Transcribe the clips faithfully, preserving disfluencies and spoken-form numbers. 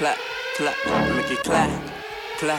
clap, clap, make it clap, clap.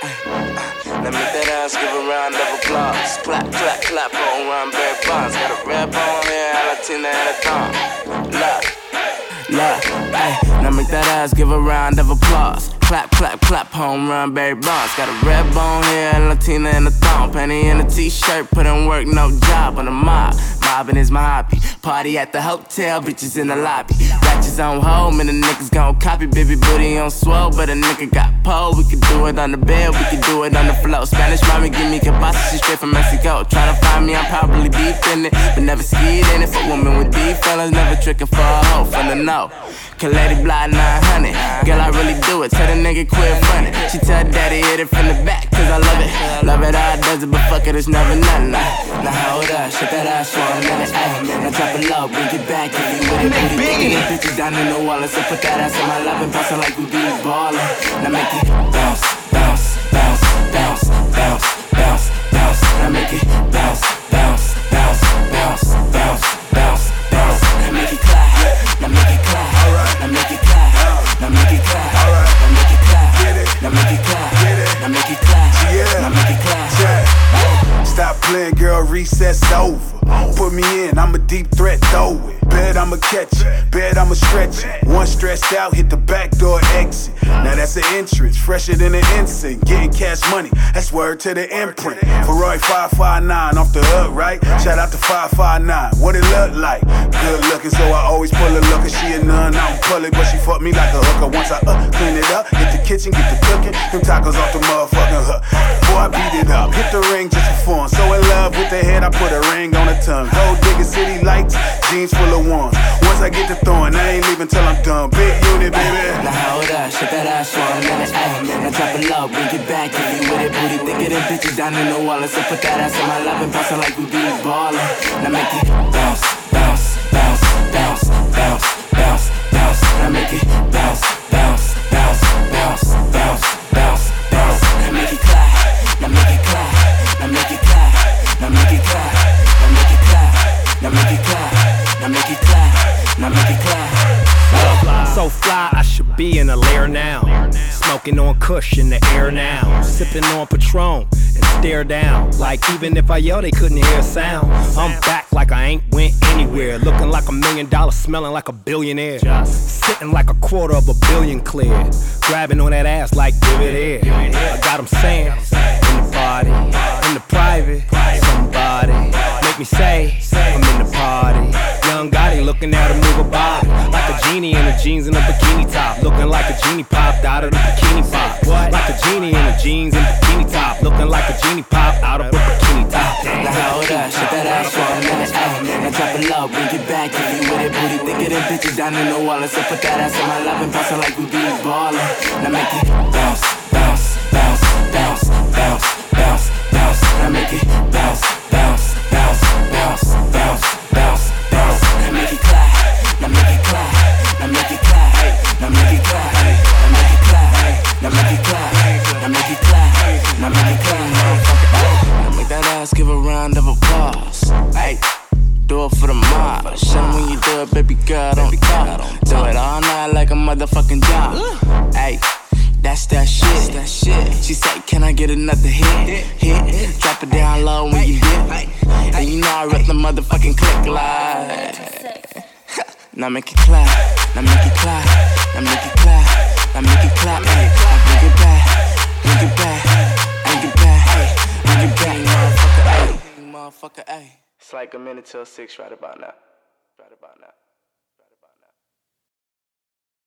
Now make that ass give a round of applause. Clap, clap, clap on Ron Barry Bonds. Got a red bone here, a Latina and a thong. Look, look, ayy. Now make that ass give a round of applause. Clap, clap, clap, home run, Barry Bonds. Got a red bone here, a Latina and a thong. Penny in a t-shirt, put in work, no job on the mob. Mobbing is my hobby. Party at the hotel, bitches in the lobby. Ratchets on home, and the niggas gon' copy. Baby booty on swole, but a nigga got pole. We can do it on the bed, we can do it on the floor. Spanish mommy give me cabasa, she straight from Mexico. Tryna find me, I'm probably deep in it, but never skied in it. For women with deep feelings, never tricking for a hoe from the no. Kalady Bly nine hundred, girl I really do it. Tell the nigga quit running. She tell daddy hit it from the back, cause I love it. Love it how it does it, but fuck it, it's never nothing. Now hold up, shake that ass for a minute, ayy. Now drop it low, bring it back, if you with it, booty. Get them bitches down in the wallet, so put that ass in my lap and bounce it like we be ballin'. Now make it bounce, bounce, bounce, bounce, bounce, bounce, bounce. Now make it bounce, bounce, bounce, bounce, bounce, bounce, bounce. Now make it clap, now make it clap, now make it clap, now make it clap, now make it clap, now make it clap, now make it clap, now make it clap. Stop playing, girl, recess over. Put me in, I'm a deep threat, throw it. Bet I'ma catch it, bet I'ma stretch it. One stressed out, hit the back door exit. Now that's an entrance, fresher than an instant. Getting cash money, that's word to the imprint. Ferrari five five nine off the hood, right? Shout out to five five nine, what it look like? Good looking, so I always pull a looker. She a nun, I don't pull it, but she fuck me like a hooker. Once I uh, clean it up, hit the kitchen, get the cooking. Them tacos off the motherfucking hook. Boy, I beat it up, hit the ring just for fun. So in love with the head, I put a ring on the tongue. Gold digger city lights, jeans full of ones. Once I get to throwing, I ain't leaving till I'm done. Big unit, baby. Now hold up, shake that ass for a minute, ayy. Now drop it low, bring it back, if you with it, booty. Think of them bitches down in the wallet, so put that ass in my lap and bounce it like we be ballin'. Now make it bounce, bounce, bounce, bounce, bounce, bounce, bounce. Now make it bounce, bounce, bounce, bounce, bounce, bounce, bounce. Now make it clap, now make it clap, now make it clap, now make it clap, now make it clap, now make it clap, now make it clap, now make it clap. So fly, I should be in a lair now. Smoking on Kush in the air now. Sipping on Patron and stare down. Like even if I yell, they couldn't hear a sound. I'm back like I ain't went anywhere. Looking like a million dollars, smelling like a billionaire. Sitting like a quarter of a billion clear. Grabbing on that ass like give it here. I got them saying, in the party, in the private, somebody make me say, I'm in the party. Young Gotti looking at her move her body like a genie in her jeans and a bikini top. Looking like a genie popped out of the bikini pop. Like a genie in her jeans and bikini top. Looking like a genie popped out of a bikini top. Now hold up, shake that ass for a minute, ayy. Now drop it low, bring it back, if you with it, booty. Think of them bitches down in the wallet, so put that ass in my lap and bounce it like we be ballin'. Now make it bounce, bounce, bounce, bounce, bounce, bounce, bounce. Now make it bounce, bounce, bounce, bounce, bounce, bounce, bounce. Now make it clap, now make it clap, now make it clap, now make it clap, now make it clap, now make it clap, now make it clap, now make it clap. Now make that ass give a round of applause. Hey, do it for the mob. Show me when you do it, baby girl, don't stop. Do it all night like a motherfucking job. Hey, that's that shit. That shit. She said, can I get another hit? Hit. Drop it down low when you dip. And you know I rep the motherfucking click like. Now make it clap. Now make it clap. Now make it clap. Now make it clap. Hey, now bring it back. Bring it back. Bring it back. Hey, bring it back, motherfucker. Hey, motherfucker. Hey. It's like a minute till six right about now. Right about now.